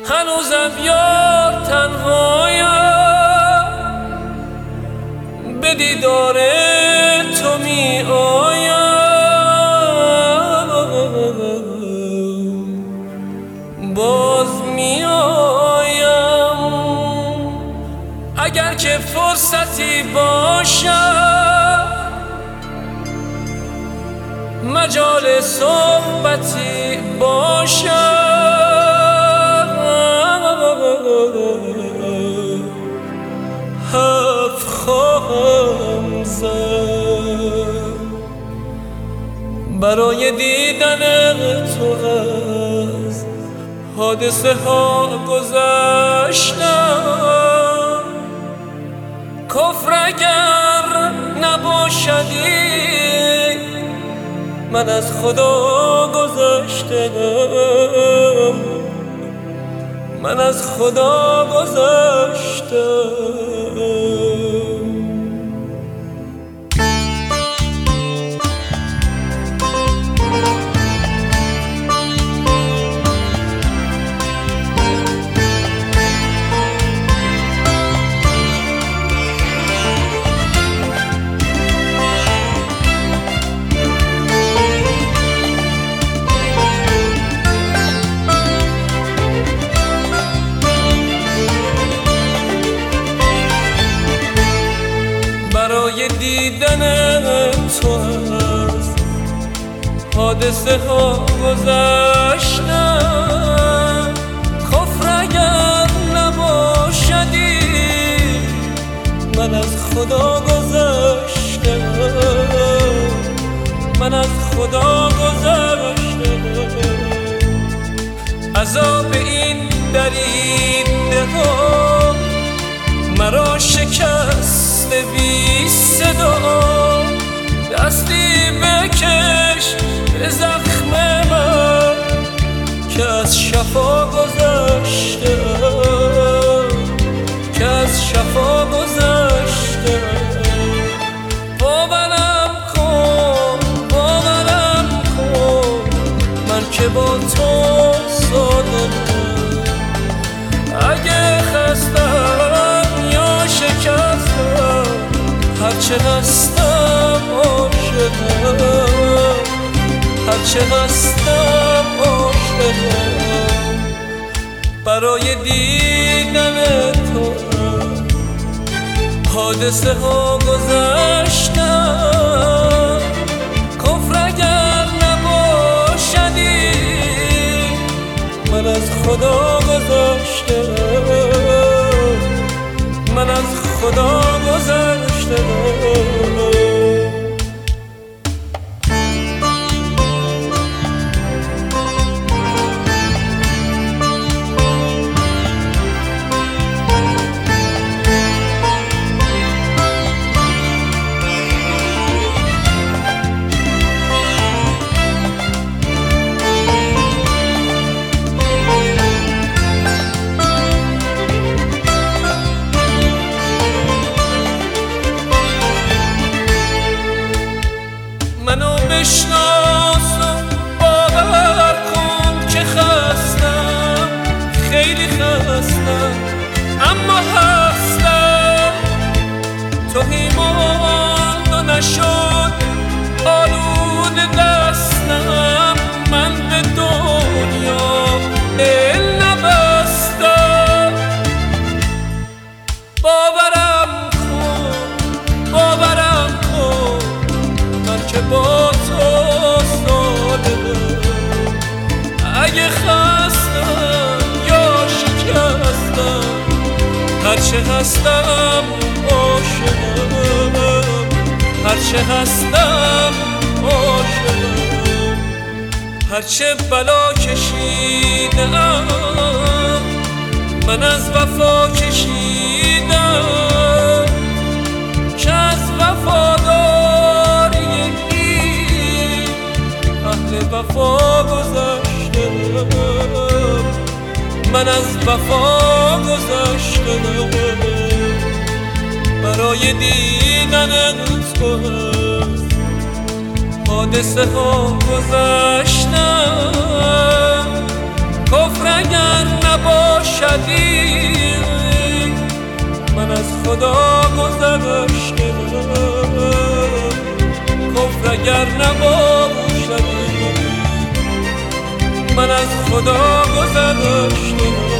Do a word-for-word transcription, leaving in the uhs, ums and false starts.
هنوزم یار تنهایم، به دیدار تو می آیم، باز می آیم. اگر که فرصتی باشد، مجال صحبتی باشد، حرف خواهم زد. برای دیدن تو از حادثه ها گذشتم، کفر اگر نباشدی من از خدا گذشتم، من از خدا گذشتم. برای دیدن تو از حادثه ها گذشتم، کفر اگر نباشدی من از خدا گذشتم، من از خدا گذشتم. عذاب این دریده ها مرا شکست بی صدا، دستی بکش به زخم من که از شفا گذشتم، که از شفا گذشتم. باورم کن، باورم کن، من که با تو صادقم. اگه خستم یا شکستم، هرچه هستم عاشقم، هرچه هستم عاشقم. برای دیدن تو حادثه ها گذشتم، کفر اگر نباشدی من از خدا گذشتم، من از خدا گذشتم. منو بشناس و باور کن که خستم، خیلی خستم، اما هستم. توهی ماند و نشد آلود دستم، من به دنیا دل نبستم. باورم کن، باورم کن، من که با تو صادقم. اگه خستم یا شکستم، هرچه هستم عاشقم، هرچه هستم عاشقم. هرچه بلا کشیدم من از وفا کشیدم، که از وفاداری این اهل وفا گذشتم، من از وفا گذشتم. برای دیدن تو حادثه ها گذشتم، کفر اگر نباشد خدا گذشته کفر اگر نباشد من از خدا گذشته